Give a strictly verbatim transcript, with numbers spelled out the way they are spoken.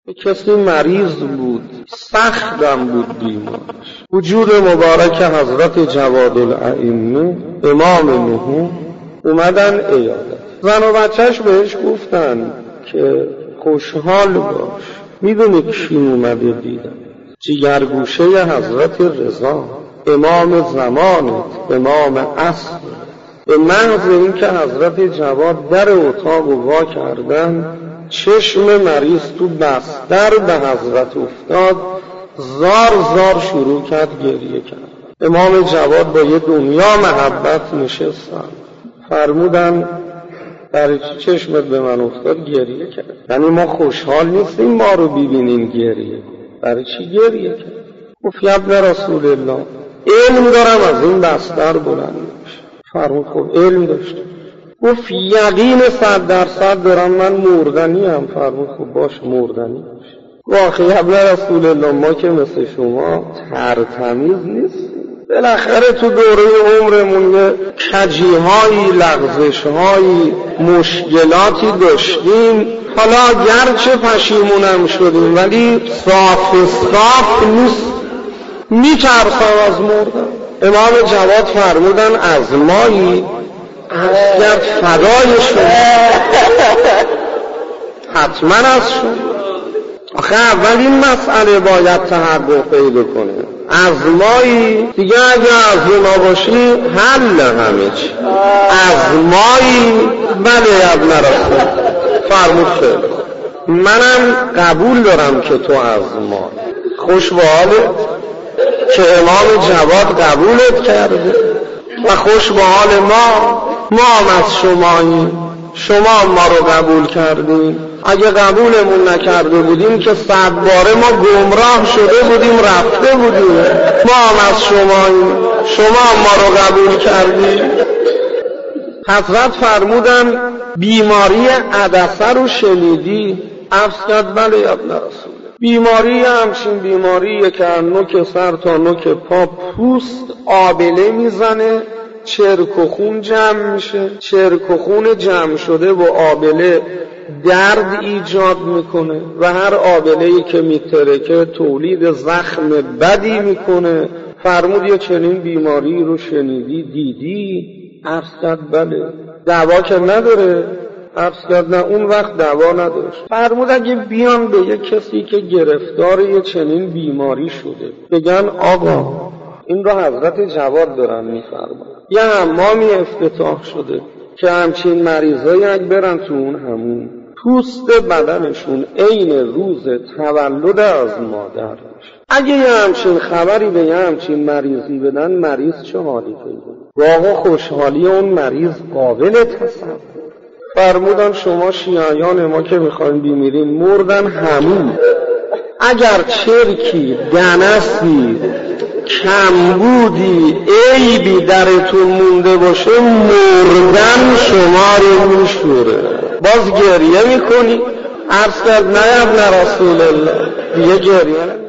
کسی مریض بود، سختم بود بیمارش. وجود مبارک حضرت جواد الائمه امام نهم اومدن عیادت. زن و بچهش بهش گفتن که خوشحال باش، میدونی کی اومده دیدن؟ جگرگوشه حضرت رضا، امام زمانت، امام عصر. به محض این که حضرت جواد در اتاق وا کردن، چشم مریض تو بستر به حضرت افتاد، زار زار شروع کرد گریه کرد. امام جواد با یه دنیا محبت نشستن، فرمودن برای چی چشمت به من افتاد گریه کرد؟ یعنی ما خوشحال نیستیم ما رو ببینیم گریه، برای چی گریه کرد؟ گفت ابن رسول الله علم دارم از این بستر بلند میشه. فرمود خب علم داشته. گفت یقین صد درصد دارم من مردنی هم. فرمود خب باش مردنی باش. واقعی ابن رسول الله ما که مثل شما ترتمیز نیستیم، بالاخره تو دوره عمرمون یه کجی‌هایی، لغزش‌هایی، مشکلاتی داشتیم. حالا گرچه پشیمونم شدیم ولی صاف صاف نیست، میترسم از مردن. امام جواد فرمودن از مایی اگر فدای شما، حتما از شما. آخه اول این مسئله باید تحقق پیدا کنه. از مایی دیگه اگه از اونا باشی حل همه چی. از مایی بله ابن رسول. فرمود خیلی منم قبول دارم که تو از ما. خوش به حالت که امام جواد قبولت کرده و خوش به حال ما، ما هم از شماییم، شما ما رو قبول کردیم. اگه قبولمون نکرده بودیم که صد باره ما گمراه شده بودیم رفته بودیم. ما هم از شماییم، شما ما رو قبول کردیم. حضرت فرمودن بیماری عدسه رو شنیدی؟ عفظ کرد بله ابن رسول. بیماری همچین بیماریه که نوک سر تا نوک پا پوست آبله میزنه، چرک و خون جمع میشه، چرک و خون جمع شده و آبله درد ایجاد میکنه و هر آبله‌ای که میترکه تولید زخم بدی میکنه. فرمود یه چنین بیماری رو شنیدی دیدی؟ عرض کرد بله. دوا که نداره؟ عرض کرد نه اون وقت دوا نداشت. فرمود اگه بیان به یه کسی که گرفتار یه چنین بیماری شده بگن آقا این رو حضرت جواد دارن میفرمان، یه حمامی افتتاح شده که همچین مریضایی اگه برن تو اون همون پوست بدنشون عین روز تولد از مادر میشه. اگه یه همچین خبری به یه همچین مریضی بدن، مریض چه حالی پیدا؟ واقعا خوشحالی اون مریض قابل تصور. فرمودن شما شیعیان ما که میخوایم بیمیریم مردن همون. اگر چرکی، دنسی، کمبودی، عیبی درتون مونده باشه مردن شما رو میشوره. باز گریه میکنی؟ عرض کرد نه ابن رسول الله دیگه گریه